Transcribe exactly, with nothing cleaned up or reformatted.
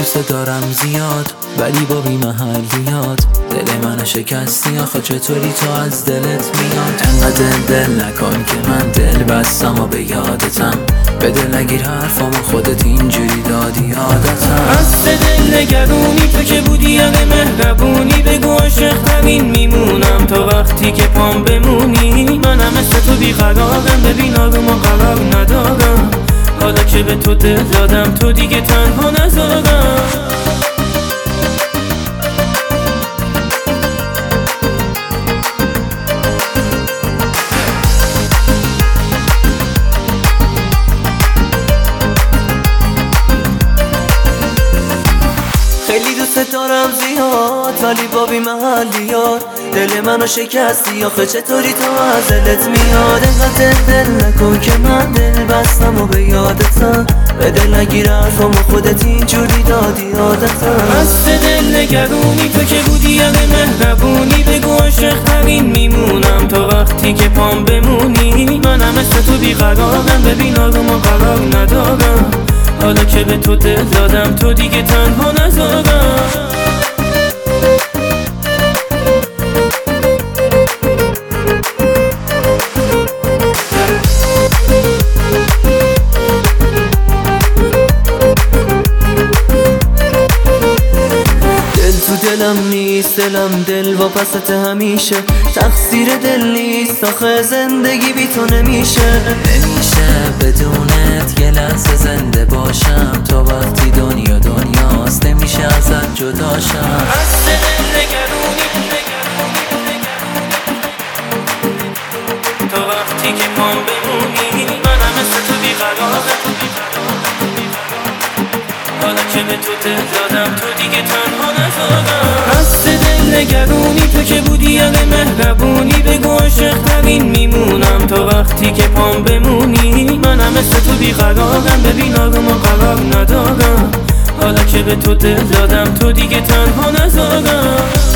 دوست دارم زیاد ولی با بی محلیات دل منو شکستی، آخه چطوری تو از دلت میاد؟ انقدر دل نکن که من دل بستم و به یادتم، به دل نگیر حرفامو خودت اینجوری دادی عادتم. از دل نگرونی تو که بودی یه مهربونی، بگو عاشق ترین میمونم تا وقتی که پام بمونی. منم مثل تو بیقرارم، ببین آروم و قرار ندارم، حالا که به تو دل دادم تو دیگه تنها نذارم. خیلی دوست دارم زیاد ولی با بی محلیات دل منو شکستی، آخه چطوری تو از دلت میاد؟ انقدر دل نکن که من دل بستم و به یادتم، به دل نگیر حرفامو خودت اینجوری دادی عادتم. از دل نگرونی تو که بودی یه مهربونی، بگو عاشق ترین میمونم تا وقتی که پام بمونی. منم مثل تو بیقرارم، ببین آروم و قرار ندارم، حالا که به تو دل دادم تو دیگه تنها نذارم. دلم نیست دلم دل واپست همیشه، تقصیر دل نیست آخه زندگی بی تو نمیشه. نمیشه بدونت یه لحظه زنده باشم تا وقتی دنیا دنیاست، نمیشه ازت جداشم. از دل نگرونی تا وقتی که پام بمونی، منم مثل تو بیقرارم، حالا که به تو دل دادم تو دیگه تنها نذارم. از دل نگرونی تو که بودی یه مهربونی، بگو عاشق ترین میمونم تا وقتی که پام بمونی. منم مثل تو بیقرارم، ببین آروم و قرار ندارم، حالا که به تو دل دادم تو دیگه تنها نذارم.